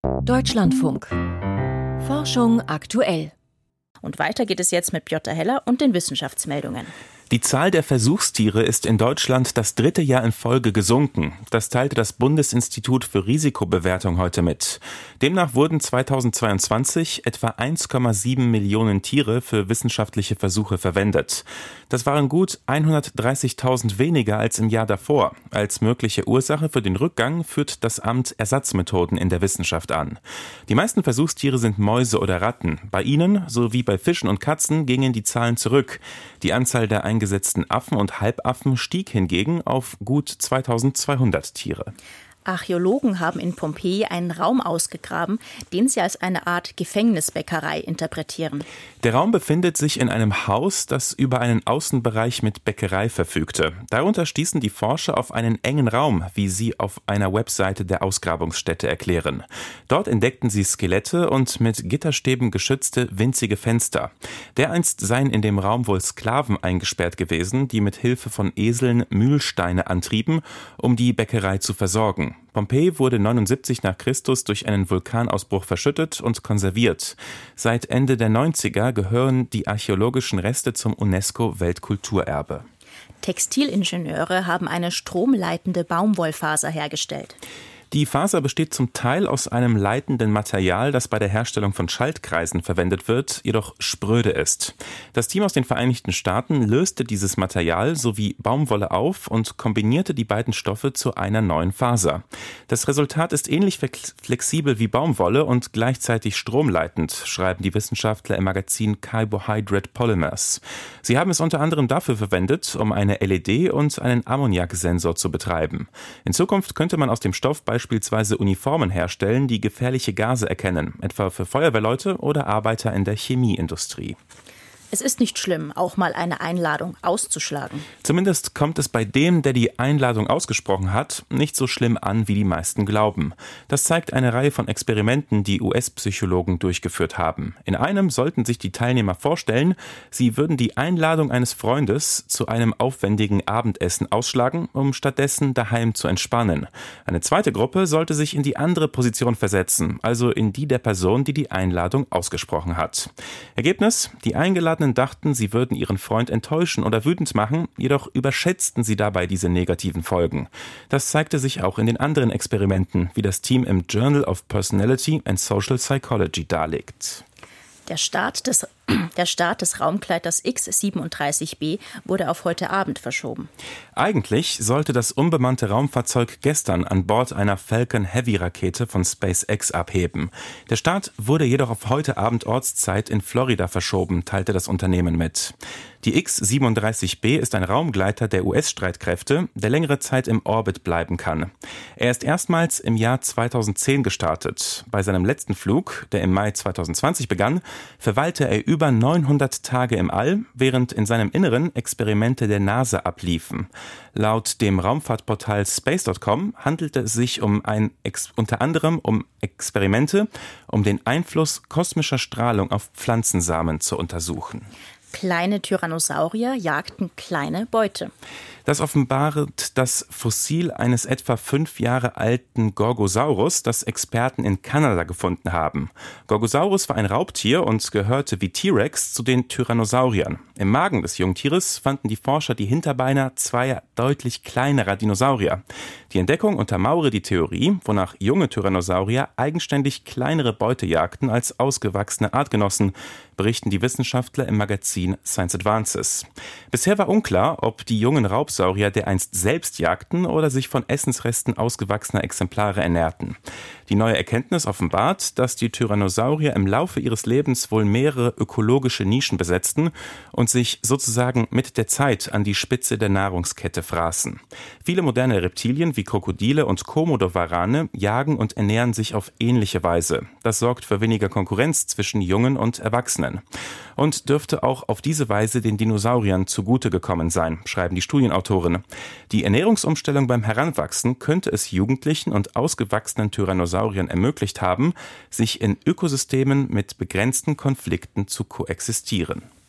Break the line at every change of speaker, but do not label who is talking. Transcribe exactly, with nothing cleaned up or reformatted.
Deutschlandfunk. Forschung aktuell.
Und weiter geht es jetzt mit Piotr Heller und den Wissenschaftsmeldungen.
Die Zahl der Versuchstiere ist in Deutschland das dritte Jahr in Folge gesunken. Das teilte das Bundesinstitut für Risikobewertung heute mit. Demnach wurden zweitausendzweiundzwanzig etwa eins Komma sieben Millionen Tiere für wissenschaftliche Versuche verwendet. Das waren gut hundertdreißigtausend weniger als im Jahr davor. Als mögliche Ursache für den Rückgang führt das Amt Ersatzmethoden in der Wissenschaft an. Die meisten Versuchstiere sind Mäuse oder Ratten. Bei ihnen, sowie bei Fischen und Katzen, gingen die Zahlen zurück. Die Anzahl der eingesetzten Affen und Halbaffen stieg hingegen auf gut zweitausendzweihundert Tiere.
Archäologen haben in Pompeji einen Raum ausgegraben, den sie als eine Art Gefängnisbäckerei interpretieren.
Der Raum befindet sich in einem Haus, das über einen Außenbereich mit Bäckerei verfügte. Darunter stießen die Forscher auf einen engen Raum, wie sie auf einer Webseite der Ausgrabungsstätte erklären. Dort entdeckten sie Skelette und mit Gitterstäben geschützte winzige Fenster. Dereinst seien in dem Raum wohl Sklaven eingesperrt gewesen, die mit Hilfe von Eseln Mühlsteine antrieben, um die Bäckerei zu versorgen. Pompeji wurde neunundsiebzig nach Christus durch einen Vulkanausbruch verschüttet und konserviert. Seit Ende der neunziger gehören die archäologischen Reste zum UNESCO-Weltkulturerbe.
Textilingenieure haben eine stromleitende Baumwollfaser hergestellt.
Die Faser besteht zum Teil aus einem leitenden Material, das bei der Herstellung von Schaltkreisen verwendet wird, jedoch spröde ist. Das Team aus den Vereinigten Staaten löste dieses Material sowie Baumwolle auf und kombinierte die beiden Stoffe zu einer neuen Faser. Das Resultat ist ähnlich flexibel wie Baumwolle und gleichzeitig stromleitend, schreiben die Wissenschaftler im Magazin Carbohydrate Polymers. Sie haben es unter anderem dafür verwendet, um eine L E D und einen Ammoniaksensor zu betreiben. In Zukunft könnte man aus dem Stoff beispielsweise beispielsweise Uniformen herstellen, die gefährliche Gase erkennen, etwa für Feuerwehrleute oder Arbeiter in der Chemieindustrie.
Es ist nicht schlimm, auch mal eine Einladung auszuschlagen.
Zumindest kommt es bei dem, der die Einladung ausgesprochen hat, nicht so schlimm an, wie die meisten glauben. Das zeigt eine Reihe von Experimenten, die U S-Psychologen durchgeführt haben. In einem sollten sich die Teilnehmer vorstellen, sie würden die Einladung eines Freundes zu einem aufwendigen Abendessen ausschlagen, um stattdessen daheim zu entspannen. Eine zweite Gruppe sollte sich in die andere Position versetzen, also in die der Person, die die Einladung ausgesprochen hat. Ergebnis: Die Eingeladenen dachten, sie würden ihren Freund enttäuschen oder wütend machen, jedoch überschätzten sie dabei diese negativen Folgen. Das zeigte sich auch in den anderen Experimenten, wie das Team im Journal of Personality and Social Psychology darlegt.
Der Start des, der Start des Raumgleiters X siebenunddreißig b wurde auf heute Abend verschoben.
Eigentlich sollte das unbemannte Raumfahrzeug gestern an Bord einer Falcon Heavy-Rakete von SpaceX abheben. Der Start wurde jedoch auf heute Abend Ortszeit in Florida verschoben, teilte das Unternehmen mit. Die X siebenunddreißig b ist ein Raumgleiter der U S-Streitkräfte, der längere Zeit im Orbit bleiben kann. Er ist erstmals im Jahr zweitausendzehn gestartet. Bei seinem letzten Flug, der im Mai zweitausendzwanzig begann, verweilte er über neunhundert Tage im All, während in seinem Inneren Experimente der NASA abliefen. Laut dem Raumfahrtportal space Punkt com handelte es sich um ein, unter anderem um Experimente, um den Einfluss kosmischer Strahlung auf Pflanzensamen zu untersuchen.
Kleine Tyrannosaurier jagten kleine Beute.
Das offenbart das Fossil eines etwa fünf Jahre alten Gorgosaurus, das Experten in Kanada gefunden haben. Gorgosaurus war ein Raubtier und gehörte wie T-Rex zu den Tyrannosauriern. Im Magen des Jungtieres fanden die Forscher die Hinterbeine zweier deutlich kleinerer Dinosaurier. Die Entdeckung untermauere die Theorie, wonach junge Tyrannosaurier eigenständig kleinere Beute jagten als ausgewachsene Artgenossen, berichten die Wissenschaftler im Magazin Science Advances. Bisher war unklar, ob die jungen Raubsaurier dereinst selbst jagten oder sich von Essensresten ausgewachsener Exemplare ernährten. Die neue Erkenntnis offenbart, dass die Tyrannosaurier im Laufe ihres Lebens wohl mehrere ökologische Nischen besetzten und sich sozusagen mit der Zeit an die Spitze der Nahrungskette fraßen. Viele moderne Reptilien wie Krokodile und Komodowarane jagen und ernähren sich auf ähnliche Weise. Das sorgt für weniger Konkurrenz zwischen Jungen und Erwachsenen. Und dürfte auch auf diese Weise den Dinosauriern zugute gekommen sein, schreiben die Studienautoren. Die Ernährungsumstellung beim Heranwachsen könnte es jugendlichen und ausgewachsenen Tyrannosauriern ermöglicht haben, sich in Ökosystemen mit begrenzten Konflikten zu koexistieren.